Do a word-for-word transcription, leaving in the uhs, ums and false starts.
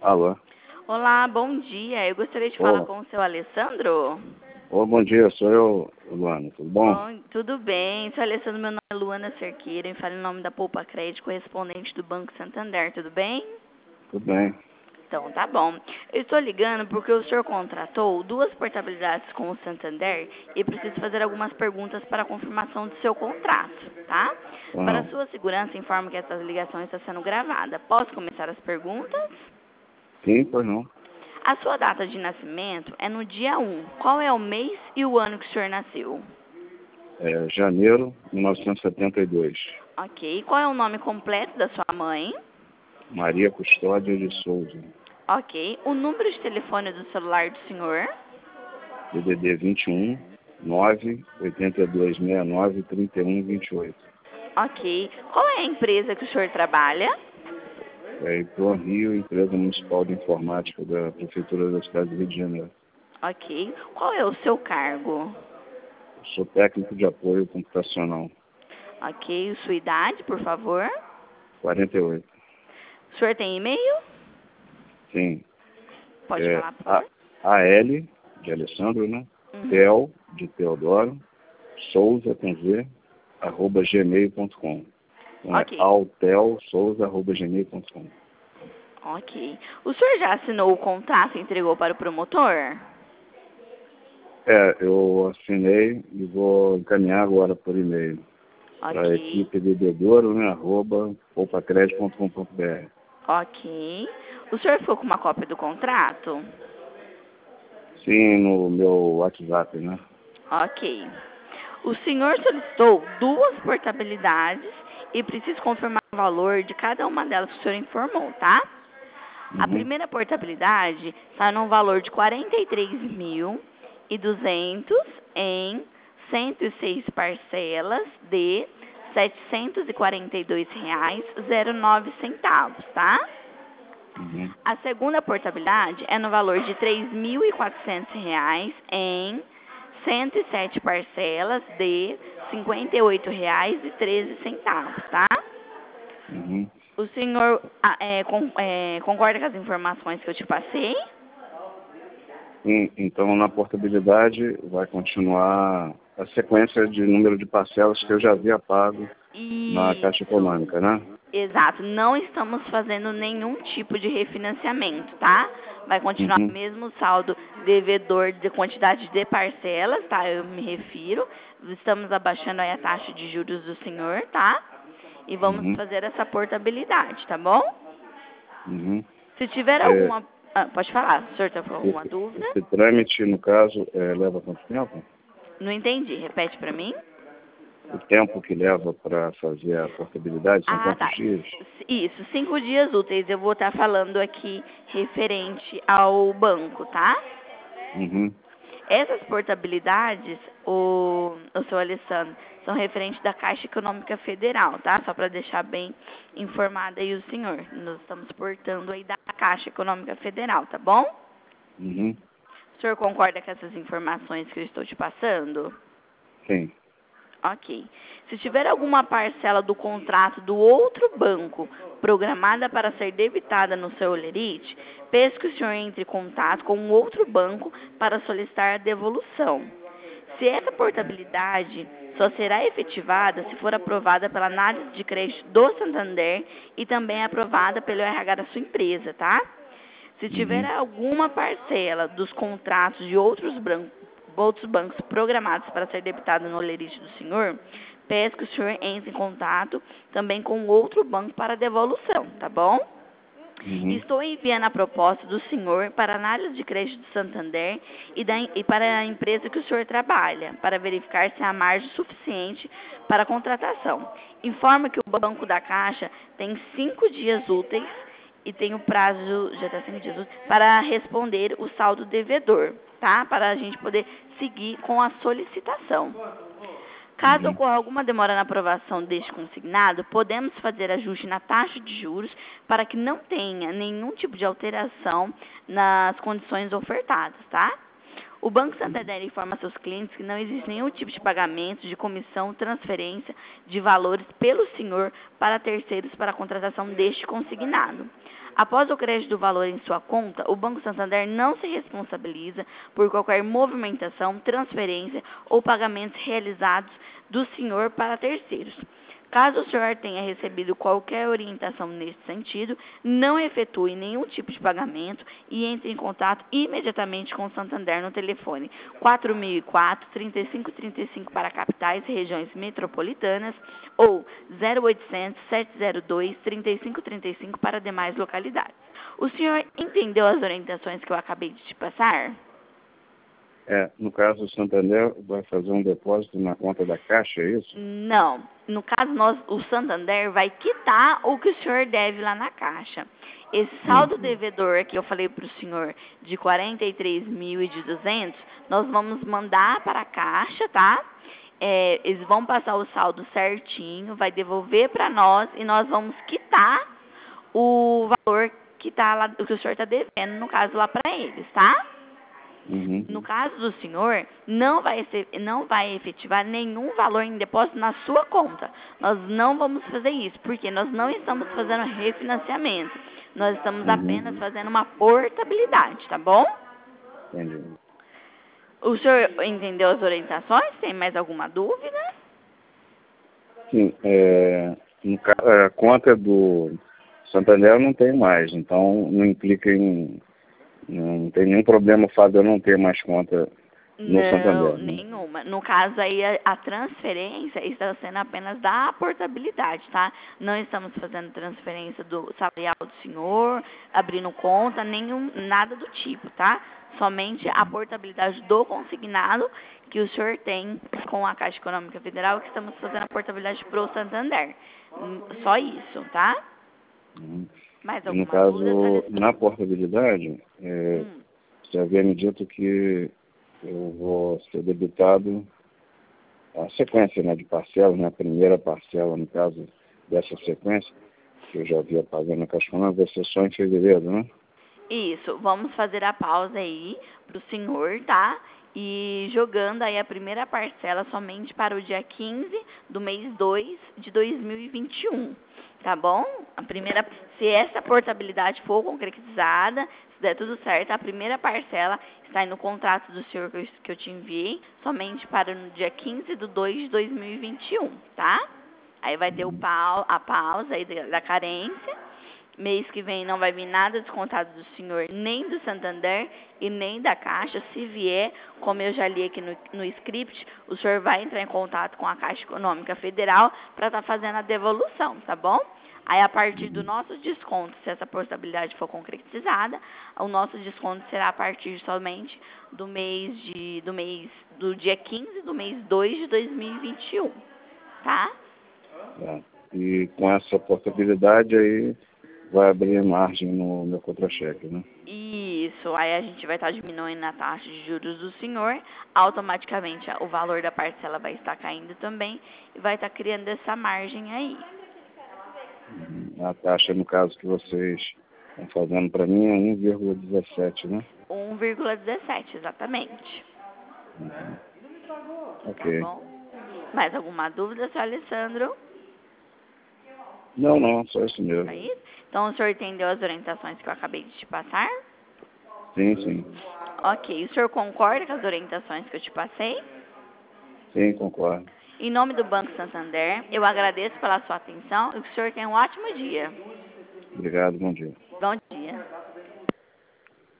Alô? Olá, bom dia. Eu gostaria de falar Olá. com o seu Alessandro. Ô, bom dia, sou eu, Luana, tudo bom? Bom, tudo bem. Seu Alessandro, meu nome é Luana Cerqueira. Eu falo em nome da Poupa Crédito, correspondente do Banco Santander. Tudo bem? Tudo bem. Então, tá bom. Eu estou ligando porque o senhor contratou duas portabilidades com o Santander e preciso fazer algumas perguntas para a confirmação do seu contrato, tá? Para a Ah, sua segurança, informo que essa ligação está sendo gravada. Posso começar as perguntas? sim, pois não. A sua data de nascimento é no dia um. Qual é o mês e o ano que o senhor nasceu? É janeiro de mil novecentos e setenta e dois. Ok. Qual é o nome completo da sua mãe? Maria Custódia de Souza, Ok. O número de telefone do celular do senhor? D D D vinte e um, nove, oito dois seis nove, três um dois oito. Ok. Qual é a empresa que o senhor trabalha? É Ipron Rio, empresa municipal de informática da Prefeitura da cidade do Rio de Janeiro. Ok. Qual é o seu cargo? Sou técnico de apoio computacional, Ok. Sua idade, por favor? quarenta e oito. O senhor tem e-mail? Sim, Pode é falar, por A- favor? AL, de Alessandro, né? Uhum. Tel, de Teodoro, Souza, com Z, arroba gmail ponto com. Então é Ok. altelsouza, arroba gmail ponto com. Ok. O senhor já assinou o contrato e entregou para o promotor? É, eu assinei e vou encaminhar agora por e-mail para a Ok. equipe de Bebedouro, né, arroba poupacred ponto com ponto br. Ok. O senhor ficou com uma cópia do contrato? Sim, no meu WhatsApp, né? Ok. O senhor solicitou duas portabilidades e preciso confirmar o valor de cada uma delas que o senhor informou, tá? A Uhum, primeira portabilidade está num valor de quarenta e três mil e duzentos em cento e seis parcelas de setecentos e quarenta e dois reais e zero nove centavos, tá? uhum, A segunda portabilidade é no valor de três mil e quatrocentos reais em cento e sete parcelas de cinquenta e oito reais e treze centavos, tá? uhum. O senhor ah, é, con- é, concorda com as informações que eu te passei? E- Então, na portabilidade, vai continuar a sequência de número de parcelas que eu já havia pago na Caixa Isso. Econômica, né? Exato. Não estamos fazendo nenhum tipo de refinanciamento, tá? Vai continuar o Uhum, mesmo saldo devedor de quantidade de parcelas, tá? Eu me refiro. Estamos abaixando aí a taxa de juros do senhor, tá? E vamos uhum, fazer essa portabilidade, tá bom? uhum. Se tiver É, alguma... Ah, pode falar. O senhor está com alguma esse, dúvida? esse trâmite, no caso, é, leva quanto tempo? Não entendi. Repete para mim. O tempo que leva para fazer a portabilidade são Ah, quantos tá. dias? Isso, cinco dias úteis. Eu vou estar falando aqui referente ao banco, tá? Uhum, Essas portabilidades, o, o seu Alessandro, são referentes da Caixa Econômica Federal, tá? Só para deixar bem informado aí o senhor. Nós estamos portando aí da Caixa Econômica Federal, tá bom? uhum, O senhor concorda com essas informações que eu estou te passando? sim. Ok. Se tiver alguma parcela do contrato do outro banco programada para ser debitada no seu olerite, peço que o senhor entre em contato com um outro banco para solicitar a devolução. Se essa portabilidade só será efetivada se for aprovada pela análise de crédito do Santander e também aprovada pelo R H da sua empresa, tá? Se tiver Uhum, alguma parcela dos contratos de outros, bran- outros bancos programados para ser debitado no olerite do senhor, peço que o senhor entre em contato também com outro banco para devolução, tá bom? uhum, Estou enviando a proposta do senhor para análise de crédito do Santander e, da, e para a empresa que o senhor trabalha, para verificar se há margem suficiente para a contratação. Informa que o Banco da Caixa tem cinco dias úteis e tem o prazo, já está cinco dias úteis, para responder o saldo devedor, tá? Para a gente poder seguir com a solicitação. Caso uhum. ocorra alguma demora na aprovação deste consignado, podemos fazer ajuste na taxa de juros para que não tenha nenhum tipo de alteração nas condições ofertadas, tá? O Banco Santander informa a seus clientes que não existe nenhum tipo de pagamento, de comissão, transferência de valores pelo senhor para terceiros para a contratação deste consignado. Após o crédito do valor em sua conta, o Banco Santander não se responsabiliza por qualquer movimentação, transferência ou pagamentos realizados do senhor para terceiros. Caso o senhor tenha recebido qualquer orientação nesse sentido, não efetue nenhum tipo de pagamento e entre em contato imediatamente com o Santander no telefone quatro mil e quatro, trinta e cinco trinta e cinco para capitais e regiões metropolitanas ou zero oitocentos, sete zero dois, trinta e cinco trinta e cinco para demais localidades. O senhor entendeu as orientações que eu acabei de te passar? É, no caso, o Santander vai fazer um depósito na conta da Caixa, é isso? Não. No caso, nós, o Santander vai quitar o que o senhor deve lá na Caixa. Esse saldo Uhum. devedor que eu falei para o senhor de quarenta e três mil e duzentos, nós vamos mandar para a Caixa, tá? É, eles vão passar o saldo certinho, vai devolver para nós e nós vamos quitar o valor que, tá lá, que o senhor está devendo, no caso, lá para eles, tá? Uhum. No caso do senhor, não vai, ser, não vai efetivar nenhum valor em depósito na sua conta. Nós não vamos fazer isso, porque nós não estamos fazendo refinanciamento. Nós estamos Uhum. apenas fazendo uma portabilidade, tá bom? Entendi. O senhor entendeu as orientações? Tem mais alguma dúvida? Sim, é, no ca- a conta do Santander eu não tenho mais, então não implica em... Não tem nenhum problema o fato de eu não ter mais conta no Não, Santander, né? nenhuma. No caso aí, a, a transferência está sendo apenas da portabilidade, tá? Não estamos fazendo transferência do salarial do senhor, abrindo conta, nenhum, nada do tipo, tá? Somente a portabilidade do consignado que o senhor tem com a Caixa Econômica Federal, que estamos fazendo a portabilidade pro Santander. Hum, Só isso, tá? Uhum. Mais E no alguma dúvida, senhor caso, Alessandro? na portabilidade, é, Hum. você havia me dito que eu vou ser debitado a sequência, né, de parcelas, né, a primeira parcela, no caso dessa sequência, que eu já havia pagando na Caixa Econômica, vai ser só em fevereiro, né? Isso, vamos fazer a pausa aí pro senhor, tá? E jogando aí a primeira parcela somente para o dia quinze do mês dois de dois mil e vinte e um, tá bom? A primeira, se essa portabilidade for concretizada, se der tudo certo, a primeira parcela está aí no contrato do senhor que eu, que eu te enviei, somente para no dia quinze de dois de dois mil e vinte e um, tá? Aí vai ter o pau, a pausa aí da, da carência. Mês que vem não vai vir nada descontado do senhor, nem do Santander e nem da Caixa. Se vier, como eu já li aqui no, no script, o senhor vai entrar em contato com a Caixa Econômica Federal para estar tá fazendo a devolução, tá bom? Aí, a partir do nosso desconto, se essa portabilidade for concretizada, o nosso desconto será a partir somente do mês de, do mês, do dia quinze do mês dois de dois mil e vinte e um, tá? É. E com essa portabilidade aí vai abrir margem no meu contra-cheque, né? Isso, aí a gente vai estar diminuindo a taxa de juros do senhor, automaticamente o valor da parcela vai estar caindo também e vai estar criando essa margem aí. A taxa, no caso, que vocês estão fazendo para mim é um vírgula dezessete, né? um vírgula dezessete, exatamente. Uhum. Tá Ok. bom? Mais alguma dúvida, senhor Alessandro? Não, não, só isso mesmo. É isso? Então o senhor entendeu as orientações que eu acabei de te passar? Sim, sim. Ok, o senhor concorda com as orientações que eu te passei? Sim, concordo. Em nome do Banco Santander, eu agradeço pela sua atenção e que o senhor tenha um ótimo dia. Obrigado, bom dia. Bom dia.